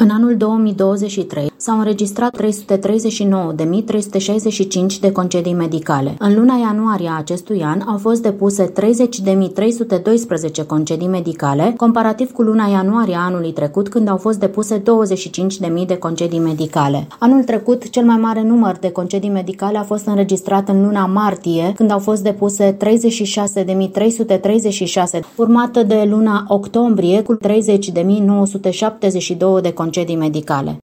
În anul 2023 s-au înregistrat 339.365 de concedii medicale. În luna ianuarie a acestui an au fost depuse 30.312 concedii medicale, comparativ cu luna ianuarie a anului trecut, când au fost depuse 25.000 de concedii medicale. Anul trecut, cel mai mare număr de concedii medicale a fost înregistrat în luna martie, când au fost depuse 36.336, urmată de luna octombrie cu 30.972 de concedii medicale.